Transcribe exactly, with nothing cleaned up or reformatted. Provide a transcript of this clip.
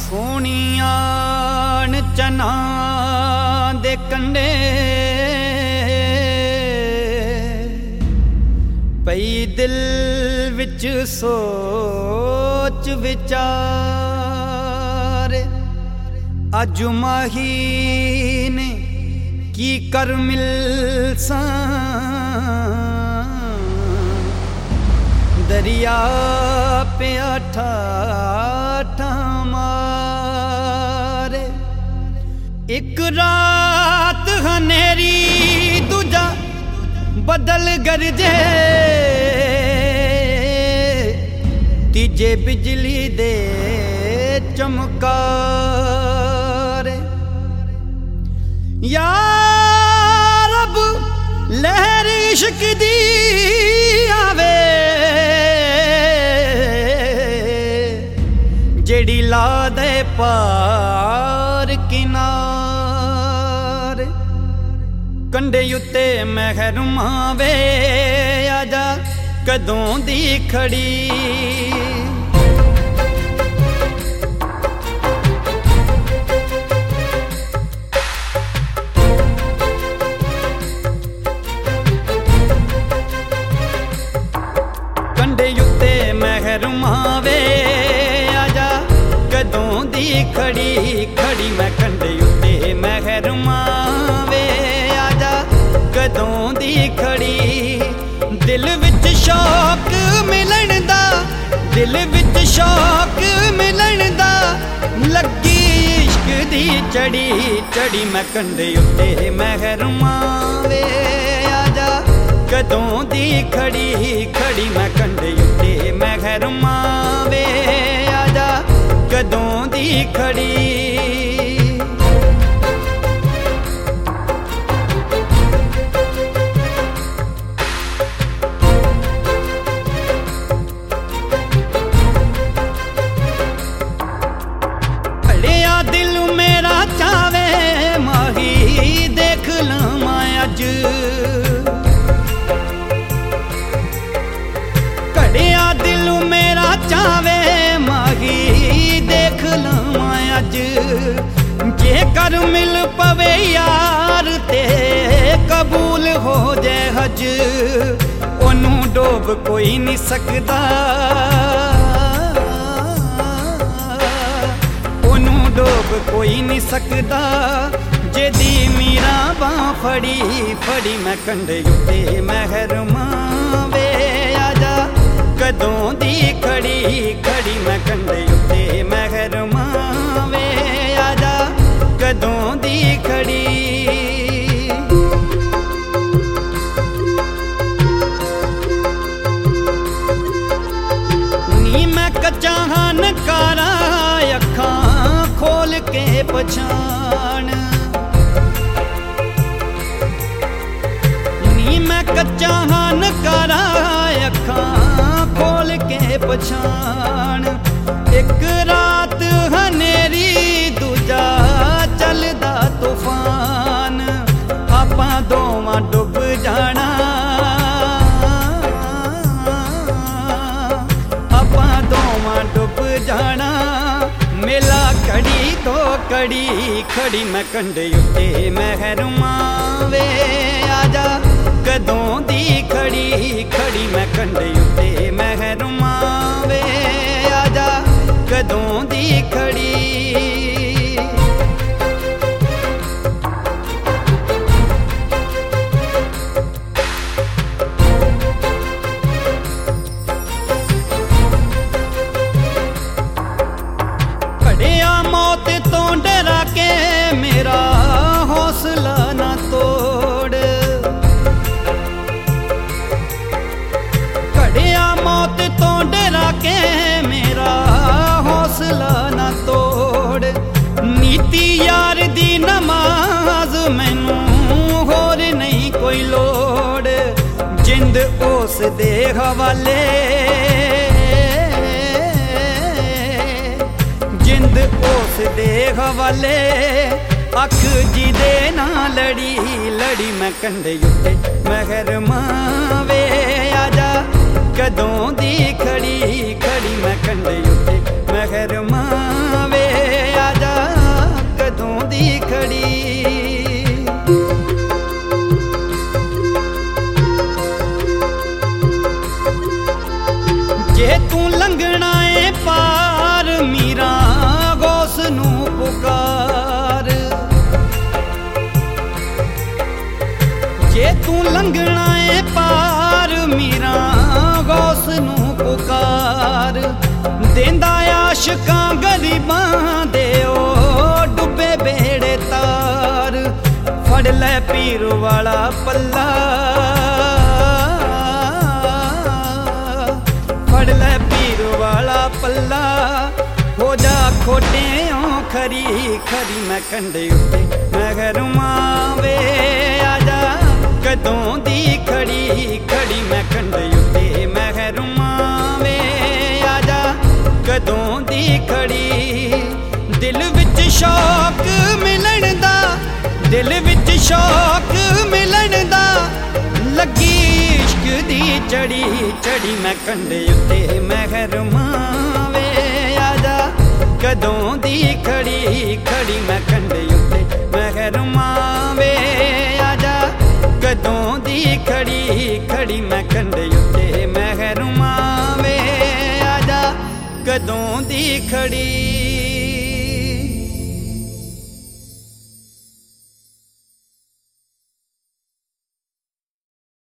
ਸੋਹਣੀਆਂ ਚਨਾ ਦੇ ਕੰਡੇ ਪਈ ਦਿਲ ਵਿੱਚ ਸੋਚ ਵਿਚਾਰ ਅੱਜ ਮਾਹੀ ਨੇ ਕੀ ਕਰ ਮਿਲਸਾਂ दरिया पे आठा आठा मारे एक रात हनेरी दूजा बदल गरजे तीजे बिजली दे चमकारे या रब लहर इश्क दी आवे जेड़ी ला दे पार किनारे कंडे उत्ते महरुमा वे आजा कदों दी खड़ी कंडे उत्ते महरुमा वे कदों दी खड़ी खड़ी मैं कंडे उत्ते महरुमा वे आजा कदों दी खड़ी दिल विच शौक मिलन दा दिल विच शौक मिलन दा लगी इश्क दी चढ़ी चढ़ी मैं कंडे उत्ते महरुमा वे आजा कदों दी खड़ी खड़ी मैं कंडे उत्ते महरुमा वे आजा कदों दी खड़ी खड़िया दिल मेरा चावे माही देख लवां अज खड़िया दिल मेरा चावे माही देख लवां अज जे कर मिल पवे यार ते कबूल हो जाए हज ओनू डोब कोई नहीं सकदा ओनू डोब कोई नहीं सकदा जेदी मीरा बां फड़ी फड़ी मैं कंडे उत्ते महरुमा वे आजा कदों दी खड़ी खड़ी मैं कंडे उत्ते महरुमा वे आजा कदों दी खड़ी नी मैं कच्चा हां नकारा अखां खोल के पछाण नी मैं कच्चा हां नकारा अखां खोल के पछाण एक रात हनेरी दूजा चलदा तूफान आपां दोवां डुब जाना आपां दोवां डुब जाना मेला कड़ी तो कड़ी खड़ी मैं कंडे उत्ते महरुमा वे आजा कदों दी खड़ी खड़ी मैं कंडे उत्ते महरुमा वे आजा कदों दी खड़ी खड़िया मौत तो डरा के मेरा हौसला ना तोड़ खड़िया मौत तो डरा के मेरा हौसला ना तोड़ नीति यार दी नमाज मैनू होर नहीं कोई लोड़ जिंद उस दे हवाले जिंद उस दे हवाले अख जी दे ना लड़ी लड़ी मैं कंडे उत्ते महरुमा वे आजा कदों दी खड़ी खड़ी मैं कंडे उत्ते महरुमा वे जे तू लंघना ए पार मीरा गौस नू पुकार। जे तू लंघना ए पार मीरा गौस नू पुकार। देंदा आशिकां गरीबां दे ओ डुबे बेड़े तार। फड़ लै पीर वाला पल्ला, फड़ लै पीर वाला पल्ला। हो जा खोटियों खरी खरी मैं कंडे उत्ते महरुमा वे आजा कदों दी खड़ी खड़ी मैं कंडे उत्ते महरुमा वे आजा कदों दी खड़ी। दिल विच शौक मिलन दा, दिल विच शौक मिलन दा। लगी इश्क दी चढ़ी चढ़ी मैं कंडे उत्ते महरुमा वे आजा कदों दी खड़ी खड़ी मैं कंडे उत्ते महरुमा वे आजा कदों दी खड़ी खड़ी मैं कंडे उत्ते महरुमा वे आजा कदों दी खड़ी।